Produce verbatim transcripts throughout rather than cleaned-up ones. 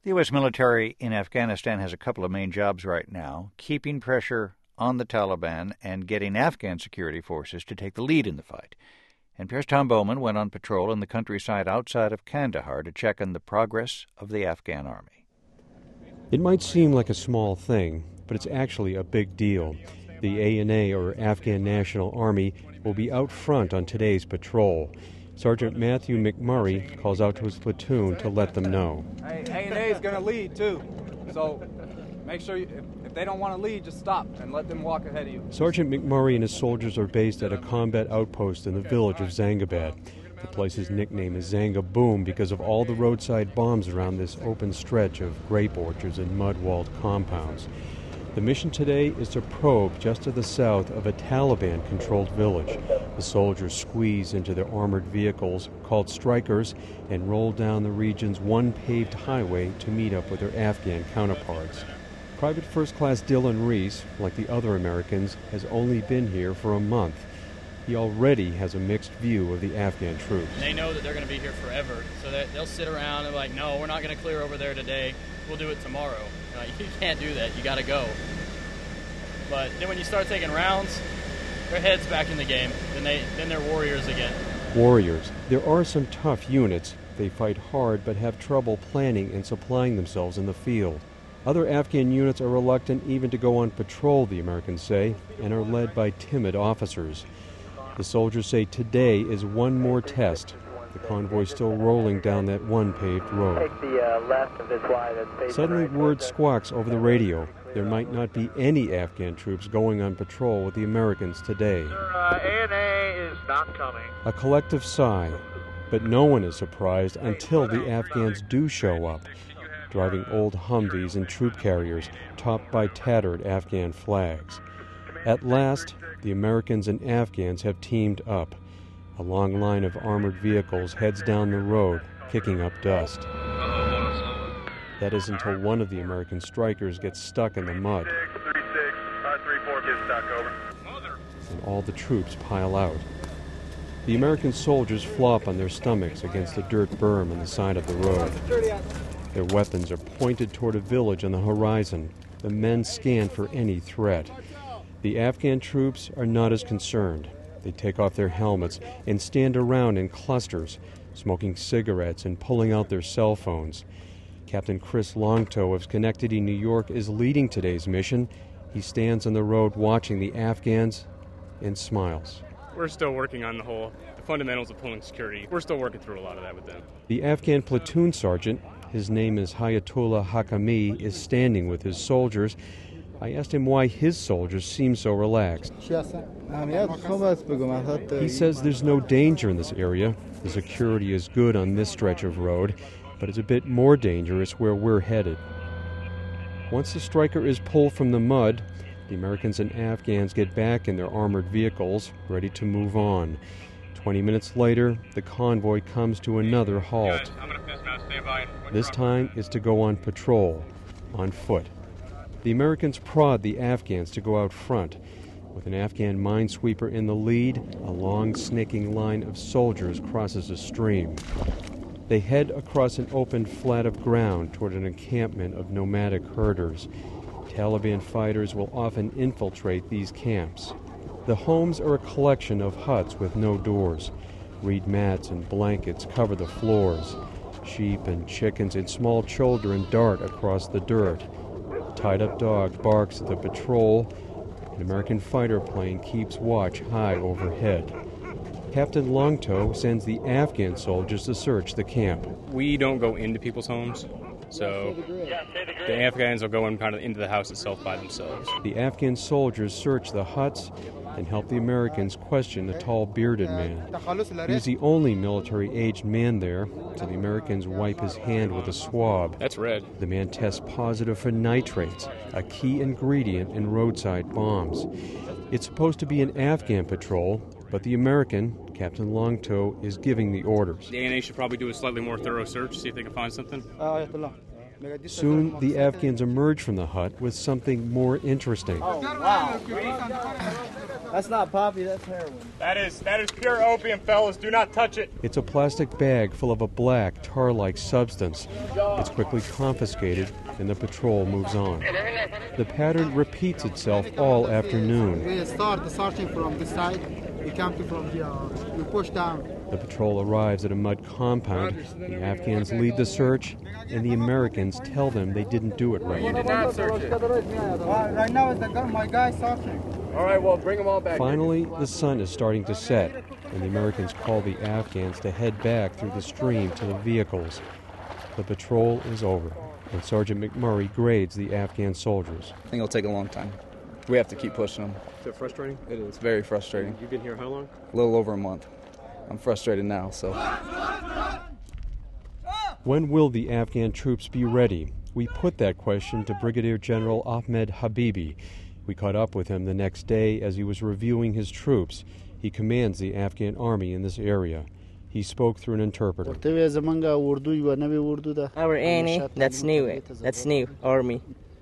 The U S military in Afghanistan has a couple of main jobs right now: keeping pressure on the Taliban and getting Afghan security forces to take the lead in the fight. N P R's Tom Bowman went on patrol in the countryside outside of Kandahar to check on the progress of the Afghan army. It might seem like a small thing, but it's actually a big deal. The A N A, or Afghan National Army, will be out front on today's patrol. Sergeant Matthew McMurray calls out to his platoon to let them know. Hey, A N A is going to lead, too. So make sure, you, if, if they don't want to lead, just stop and let them walk ahead of you. Sergeant McMurray and his soldiers are based at a combat outpost in the village of Zangabad. The place's nickname is Zanga Boom because of all the roadside bombs around this open stretch of grape orchards and mud-walled compounds. The mission today is to probe just to the south of a Taliban-controlled village. The soldiers squeeze into their armored vehicles, called Strikers, and roll down the region's one paved highway to meet up with their Afghan counterparts. Private First Class Dylan Reese, like the other Americans, has only been here for a month. He already has a mixed view of the Afghan troops. They know that they're going to be here forever, so that they'll sit around and be like, no, we're not going to clear over there today. We'll do it tomorrow. You know, you can't do that. You got to go. But then when you start taking rounds, their head's back in the game. Then they then they're warriors again. Warriors. There are some tough units. They fight hard but have trouble planning and supplying themselves in the field. Other Afghan units are reluctant even to go on patrol, the Americans say, and are led by timid officers. The soldiers say today is one more test. The convoy still rolling down that one paved road. Take the uh, left of this Y that's Suddenly right word there. squawks over the radio. There might not be any Afghan troops going on patrol with the Americans today. Uh, A N A is not coming. A collective sigh, but no one is surprised until the Afghans do show up, driving old Humvees and troop carriers topped by tattered Afghan flags. At last, the Americans and Afghans have teamed up. A long line of armored vehicles heads down the road, kicking up dust. That is until one of the American strikers gets stuck in the mud. And all the troops pile out. The American soldiers flop on their stomachs against the dirt berm on the side of the road. Their weapons are pointed toward a village on the horizon. The men scan for any threat. The Afghan troops are not as concerned. They take off their helmets and stand around in clusters, smoking cigarettes and pulling out their cell phones. Captain Chris Longtoe of Schenectady, New York, is leading today's mission. He stands on the road watching the Afghans and smiles. We're still working on the whole the fundamentals of pulling security. We're still working through a lot of that with them. The Afghan platoon sergeant, his name is Hayatullah Hakami, is standing with his soldiers. I asked him why his soldiers seem so relaxed. He says there's no danger in this area. The security is good on this stretch of road, but it's a bit more dangerous where we're headed. Once the striker is pulled from the mud, the Americans and Afghans get back in their armored vehicles, ready to move on. Twenty minutes later, the convoy comes to another halt. This time it's to go on patrol, on foot. The Americans prod the Afghans to go out front. With an Afghan minesweeper in the lead, a long, snaking line of soldiers crosses a stream. They head across an open flat of ground toward an encampment of nomadic herders. Taliban fighters will often infiltrate these camps. The homes are a collection of huts with no doors. Reed mats and blankets cover the floors. Sheep and chickens and small children dart across the dirt. A tied-up dog barks at the patrol. An American fighter plane keeps watch high overhead. Captain Longtoe sends the Afghan soldiers to search the camp. We don't go into people's homes, so the Afghans will go in kind of into the house itself by themselves. The Afghan soldiers search the huts and help the Americans question a tall, bearded man. He's the only military-aged man there, so the Americans wipe his hand with a swab. That's red. The man tests positive for nitrates, a key ingredient in roadside bombs. It's supposed to be an Afghan patrol, but the American, Captain Longtoe, is giving the orders. The A N A should probably do a slightly more thorough search, see if they can find something. Soon, the Afghans emerge from the hut with something more interesting. Oh, wow. That's not poppy, that's heroin. That is that is pure opium, fellas. Do not touch it. It's a plastic bag full of a black, tar-like substance. It's quickly confiscated, and the patrol moves on. The pattern repeats itself all afternoon. We start searching from this side. We come to from here. We push down. The patrol arrives at a mud compound. The Afghans lead the search, and the Americans tell them they didn't do it right. You did not search it. Uh, right now, is the guy, my guy searching. All right, well, bring them all back. Finally, the sun is starting to set, and the Americans call the Afghans to head back through the stream to the vehicles. The patrol is over, and Sergeant McMurray grades the Afghan soldiers. I think it'll take a long time. We have to keep pushing them. Is it frustrating? It is very frustrating. You've been here how long? A little over a month. I'm frustrated now, so. When will the Afghan troops be ready? We put that question to Brigadier General Ahmed Habibi. We caught up with him the next day as he was reviewing his troops. He commands the Afghan army in this area. He spoke through an interpreter. Our A N A, that's new, that's new, army.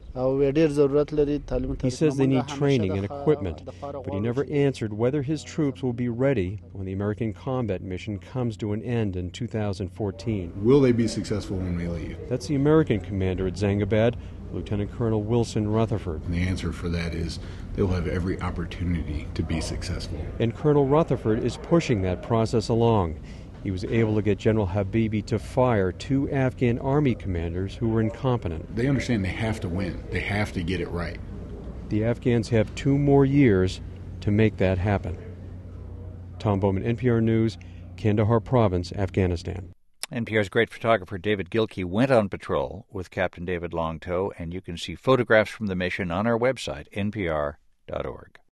He says they need training and equipment, but he never answered whether his troops will be ready when the American combat mission comes to an end in two thousand fourteen. Will they be successful when we leave? That's the American commander at Zangabad, Lieutenant Colonel Wilson Rutherford. And the answer for that is they'll have every opportunity to be successful. And Colonel Rutherford is pushing that process along. He was able to get General Habibi to fire two Afghan army commanders who were incompetent. They understand they have to win. They have to get it right. The Afghans have two more years to make that happen. Tom Bowman, N P R News, Kandahar Province, Afghanistan. N P R's great photographer David Gilkey went on patrol with Captain David Longtoe, and you can see photographs from the mission on our website, N P R dot org.